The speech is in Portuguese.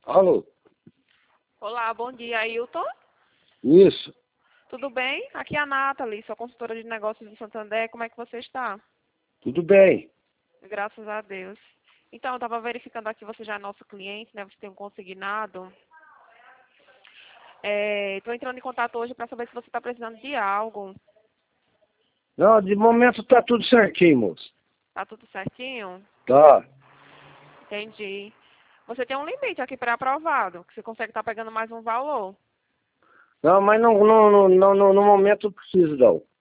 Alô? Olá, bom dia, Ailton. Isso. Tudo bem? Aqui é a Nathalie, sou consultora de negócios do Santander. Como é que você está? Tudo bem. Graças a Deus. Então, eu estava verificando aqui, você já é nosso cliente, né? Você tem um consignado. Estou entrando em contato hoje para saber se você está precisando de algo. Não, de momento tá tudo certinho, moço. Tá tudo certinho? Tá. Entendi. Você tem um limite aqui pré-aprovado, que você consegue estar pegando mais um valor. Não, mas no momento não preciso, não.